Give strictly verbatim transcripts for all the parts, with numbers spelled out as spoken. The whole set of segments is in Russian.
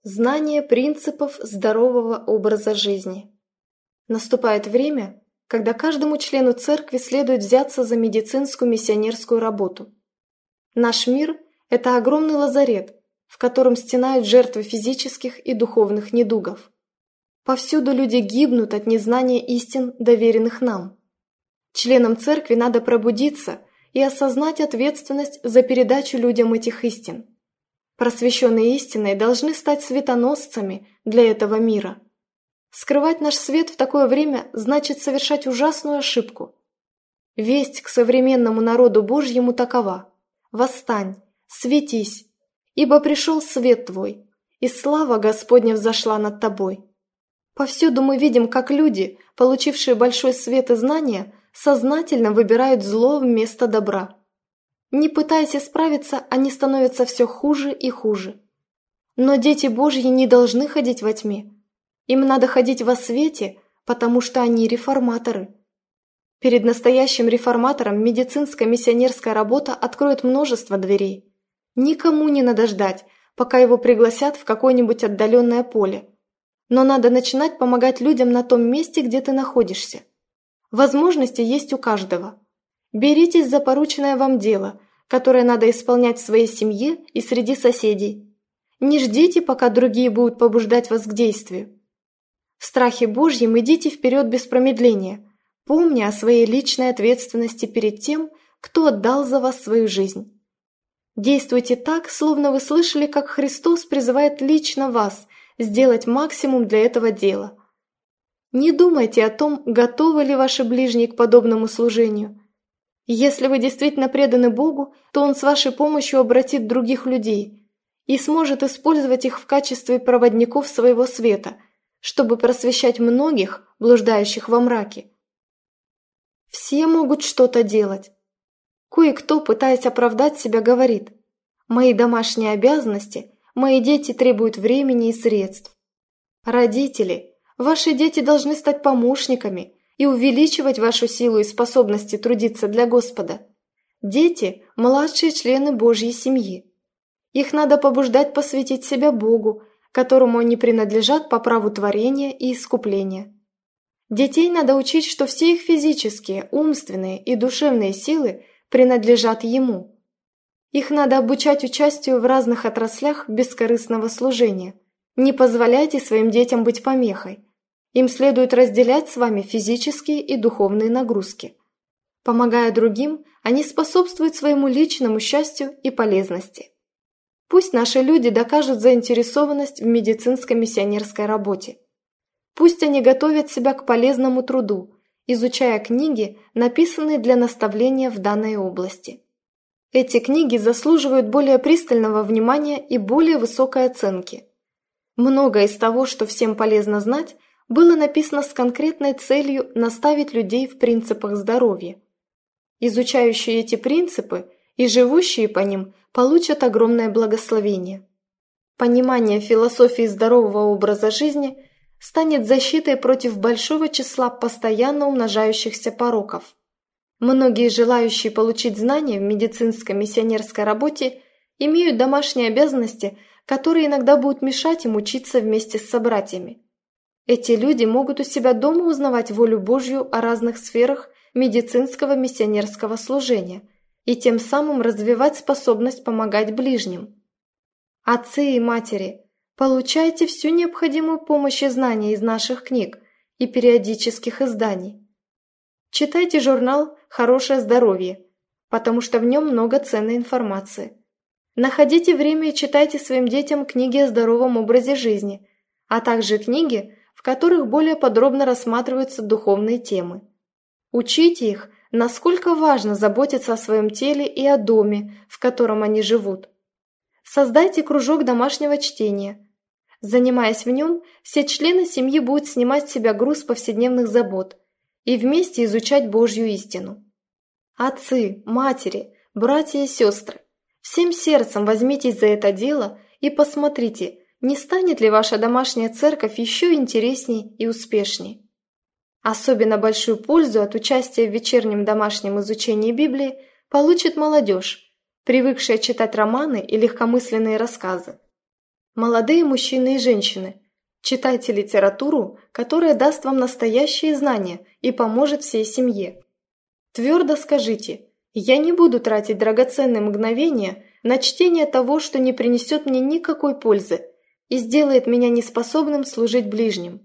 Знание принципов здорового образа жизни. Наступает время, когда каждому члену церкви следует взяться за медицинскую миссионерскую работу. Наш мир – это огромный лазарет, в котором стенают жертвы физических и духовных недугов. Повсюду люди гибнут от незнания истин, доверенных нам. Членам церкви надо пробудиться и осознать ответственность за передачу людям этих истин. Просвещенные истиной должны стать светоносцами для этого мира. Скрывать наш свет в такое время значит совершать ужасную ошибку. Весть к современному народу Божьему такова: «Восстань, светись, ибо пришел свет твой, и слава Господня взошла над тобой». Повсюду мы видим, как люди, получившие большой свет и знания, сознательно выбирают зло вместо добра. Не пытаясь исправиться, они становятся все хуже и хуже. Но дети Божьи не должны ходить во тьме. Им надо ходить во свете, потому что они реформаторы. Перед настоящим реформатором медицинская миссионерская работа откроет множество дверей. Никому не надо ждать, пока его пригласят в какое-нибудь отдаленное поле. Но надо начинать помогать людям на том месте, где ты находишься. Возможности есть у каждого. Беритесь за порученное вам дело, которое надо исполнять в своей семье и среди соседей. Не ждите, пока другие будут побуждать вас к действию. В страхе Божьем идите вперед без промедления, помня о своей личной ответственности перед тем, кто отдал за вас свою жизнь. Действуйте так, словно вы слышали, как Христос призывает лично вас сделать максимум для этого дела. Не думайте о том, готовы ли ваши ближние к подобному служению. Если вы действительно преданы Богу, то Он с вашей помощью обратит других людей и сможет использовать их в качестве проводников своего света, чтобы просвещать многих, блуждающих во мраке. Все могут что-то делать. Кое-кто, пытаясь оправдать себя, говорит: «Мои домашние обязанности, мои дети требуют времени и средств». Родители, ваши дети должны стать помощниками и увеличивать вашу силу и способности трудиться для Господа. Дети – младшие члены Божьей семьи. Их надо побуждать посвятить себя Богу, которому они принадлежат по праву творения и искупления. Детей надо учить, что все их физические, умственные и душевные силы принадлежат Ему. Их надо обучать участию в разных отраслях бескорыстного служения. Не позволяйте своим детям быть помехой. Им следует разделять с вами физические и духовные нагрузки. Помогая другим, они способствуют своему личному счастью и полезности. Пусть наши люди докажут заинтересованность в медицинской миссионерской работе. Пусть они готовят себя к полезному труду, изучая книги, написанные для наставления в данной области. Эти книги заслуживают более пристального внимания и более высокой оценки. Многое из того, что всем полезно знать, было написано с конкретной целью наставить людей в принципах здоровья. Изучающие эти принципы и живущие по ним получат огромное благословение. Понимание философии здорового образа жизни станет защитой против большого числа постоянно умножающихся пороков. Многие желающие получить знания в медицинской миссионерской работе имеют домашние обязанности, которые иногда будут мешать им учиться вместе с собратьями. Эти люди могут у себя дома узнавать волю Божью о разных сферах медицинского миссионерского служения и тем самым развивать способность помогать ближним. Отцы и матери, получайте всю необходимую помощь и знания из наших книг и периодических изданий. Читайте журнал «Хорошее здоровье», потому что в нем много ценной информации. Находите время и читайте своим детям книги о здоровом образе жизни, а также книги, в которых более подробно рассматриваются духовные темы. Учите их, насколько важно заботиться о своем теле и о доме, в котором они живут. Создайте кружок домашнего чтения. Занимаясь в нем, все члены семьи будут снимать с себя груз повседневных забот и вместе изучать Божью истину. Отцы, матери, братья и сестры, всем сердцем возьмитесь за это дело и посмотрите, не станет ли ваша домашняя церковь еще интересней и успешней. Особенно большую пользу от участия в вечернем домашнем изучении Библии получит молодежь, привыкшая читать романы и легкомысленные рассказы. Молодые мужчины и женщины, читайте литературу, которая даст вам настоящие знания и поможет всей семье. Твердо скажите: я не буду тратить драгоценные мгновения на чтение того, что не принесет мне никакой пользы и сделает меня неспособным служить ближним.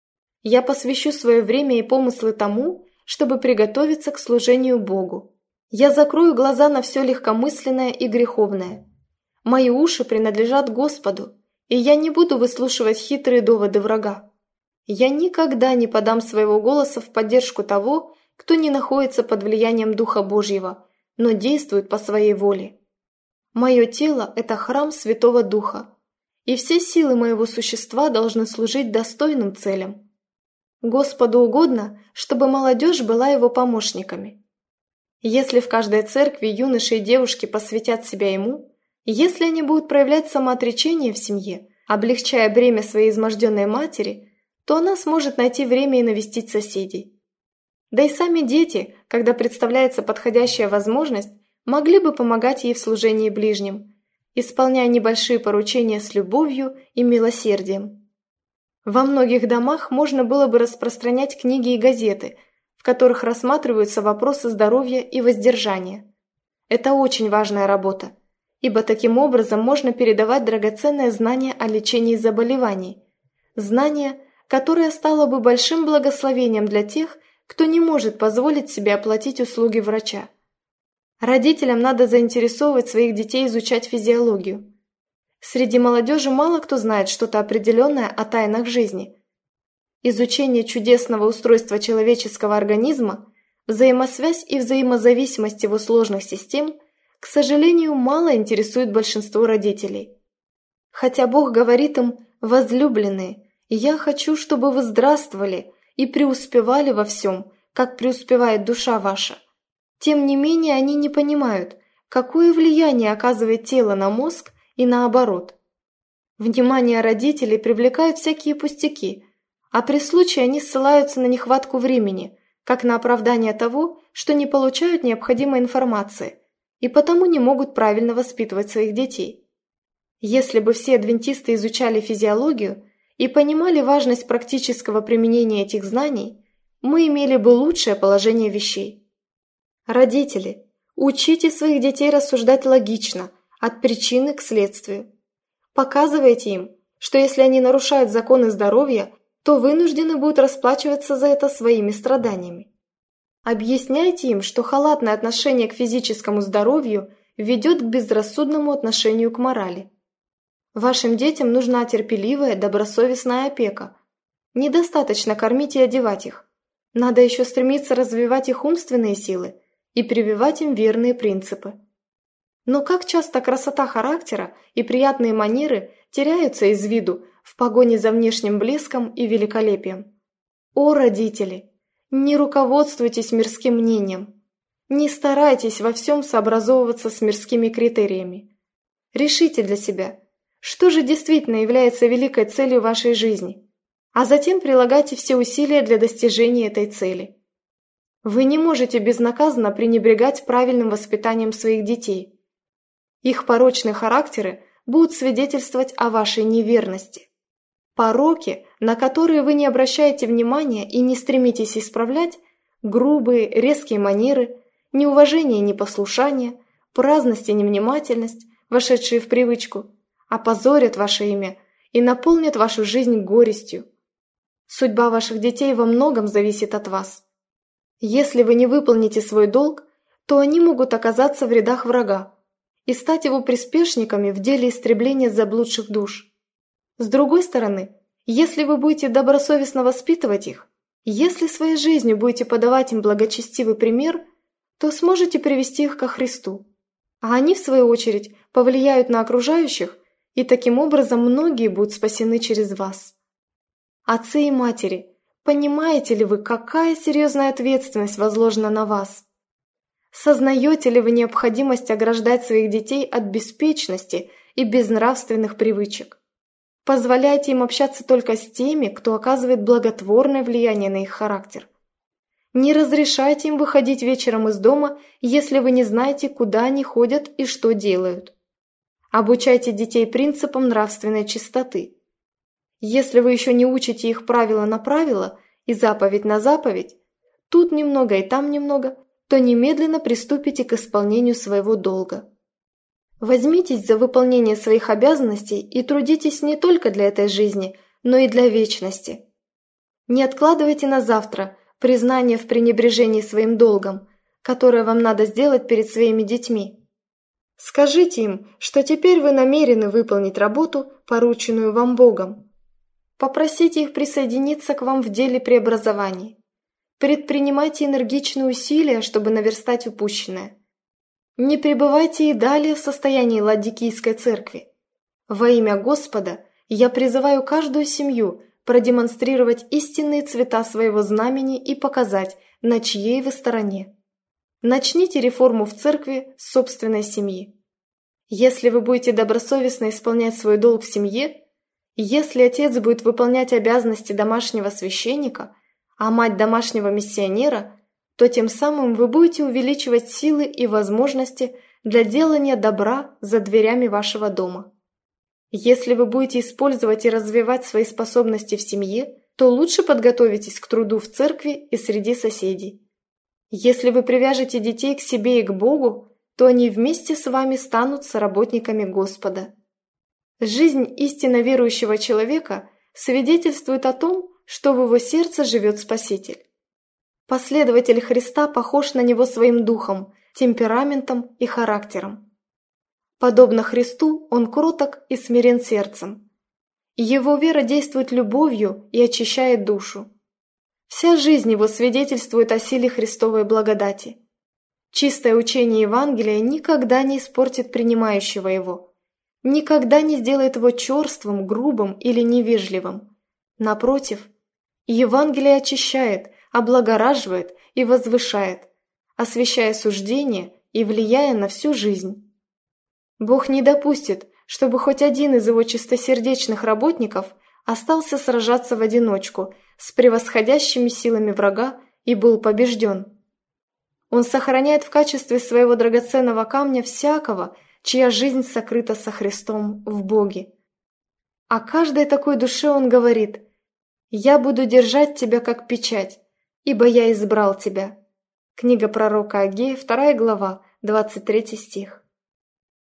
Я посвящу свое время и помыслы тому, чтобы приготовиться к служению Богу. Я закрою глаза на все легкомысленное и греховное. Мои уши принадлежат Господу, и я не буду выслушивать хитрые доводы врага. Я никогда не подам своего голоса в поддержку того, кто не находится под влиянием Духа Божьего, но действует по своей воле. Мое тело – это храм Святого Духа, и все силы моего существа должны служить достойным целям. Господу угодно, чтобы молодежь была его помощниками. Если в каждой церкви юноши и девушки посвятят себя ему, если они будут проявлять самоотречение в семье, облегчая бремя своей изможденной матери, то она сможет найти время и навестить соседей. Да и сами дети, когда представляется подходящая возможность, могли бы помогать ей в служении ближним, исполняя небольшие поручения с любовью и милосердием. Во многих домах можно было бы распространять книги и газеты, в которых рассматриваются вопросы здоровья и воздержания. Это очень важная работа, ибо таким образом можно передавать драгоценное знание о лечении заболеваний, знание, которое стало бы большим благословением для тех, кто не может позволить себе оплатить услуги врача. Родителям надо заинтересовывать своих детей изучать физиологию. Среди молодежи мало кто знает что-то определенное о тайнах жизни. Изучение чудесного устройства человеческого организма, взаимосвязь и взаимозависимость его сложных систем, к сожалению, мало интересует большинство родителей. Хотя Бог говорит им: «Возлюбленные, я хочу, чтобы вы здравствовали и преуспевали во всем, как преуспевает душа ваша». Тем не менее, они не понимают, какое влияние оказывает тело на мозг и наоборот. Внимание родителей привлекают всякие пустяки, а при случае они ссылаются на нехватку времени, как на оправдание того, что не получают необходимой информации и потому не могут правильно воспитывать своих детей. Если бы все адвентисты изучали физиологию и понимали важность практического применения этих знаний, мы имели бы лучшее положение вещей. Родители, учите своих детей рассуждать логично, от причины к следствию. Показывайте им, что если они нарушают законы здоровья, то вынуждены будут расплачиваться за это своими страданиями. Объясняйте им, что халатное отношение к физическому здоровью ведет к безрассудному отношению к морали. Вашим детям нужна терпеливая, добросовестная опека. Недостаточно кормить и одевать их. Надо еще стремиться развивать их умственные силы и прививать им верные принципы. Но как часто красота характера и приятные манеры теряются из виду в погоне за внешним блеском и великолепием. О, родители, не руководствуйтесь мирским мнением, не старайтесь во всем сообразовываться с мирскими критериями. Решите для себя, что же действительно является великой целью вашей жизни, а затем прилагайте все усилия для достижения этой цели. Вы не можете безнаказанно пренебрегать правильным воспитанием своих детей. Их порочные характеры будут свидетельствовать о вашей неверности. Пороки, на которые вы не обращаете внимания и не стремитесь исправлять, грубые, резкие манеры, неуважение и непослушание, праздность и невнимательность, вошедшие в привычку, опозорят ваше имя и наполнят вашу жизнь горестью. Судьба ваших детей во многом зависит от вас. Если вы не выполните свой долг, то они могут оказаться в рядах врага и стать его приспешниками в деле истребления заблудших душ. С другой стороны, если вы будете добросовестно воспитывать их, если своей жизнью будете подавать им благочестивый пример, то сможете привести их ко Христу, а они, в свою очередь, повлияют на окружающих, и таким образом многие будут спасены через вас. Отцы и матери, понимаете ли вы, какая серьезная ответственность возложена на вас? Сознаете ли вы необходимость ограждать своих детей от беспечности и безнравственных привычек? Позволяйте им общаться только с теми, кто оказывает благотворное влияние на их характер. Не разрешайте им выходить вечером из дома, если вы не знаете, куда они ходят и что делают. Обучайте детей принципам нравственной чистоты. Если вы еще не учите их правила на правила и заповедь на заповедь, тут немного и там немного, то немедленно приступите к исполнению своего долга. Возьмитесь за выполнение своих обязанностей и трудитесь не только для этой жизни, но и для вечности. Не откладывайте на завтра признание в пренебрежении своим долгом, которое вам надо сделать перед своими детьми. Скажите им, что теперь вы намерены выполнить работу, порученную вам Богом. Попросите их присоединиться к вам в деле преобразования. Предпринимайте энергичные усилия, чтобы наверстать упущенное. Не пребывайте и далее в состоянии Ладикийской церкви. Во имя Господа я призываю каждую семью продемонстрировать истинные цвета своего знамени и показать, на чьей вы стороне. Начните реформу в церкви с собственной семьи. Если вы будете добросовестно исполнять свой долг в семье, если отец будет выполнять обязанности домашнего священника, а мать домашнего миссионера, то тем самым вы будете увеличивать силы и возможности для делания добра за дверями вашего дома. Если вы будете использовать и развивать свои способности в семье, то лучше подготовитесь к труду в церкви и среди соседей. Если вы привяжете детей к себе и к Богу, то они вместе с вами станут соработниками Господа. Жизнь истинно верующего человека свидетельствует о том, что в его сердце живет Спаситель. Последователь Христа похож на него своим духом, темпераментом и характером. Подобно Христу, он кроток и смирен сердцем. Его вера действует любовью и очищает душу. Вся жизнь его свидетельствует о силе Христовой благодати. Чистое учение Евангелия никогда не испортит принимающего его, никогда не сделает его черствым, грубым или невежливым. Напротив, Евангелие очищает, облагораживает и возвышает, освещая суждение и влияя на всю жизнь. Бог не допустит, чтобы хоть один из его чистосердечных работников остался сражаться в одиночку с превосходящими силами врага и был побежден. Он сохраняет в качестве своего драгоценного камня всякого, чья жизнь сокрыта со Христом в Боге. О каждой такой душе он говорит: «Я буду держать тебя как печать, ибо я избрал тебя». Книга пророка Агея, вторая глава, двадцать третий стих.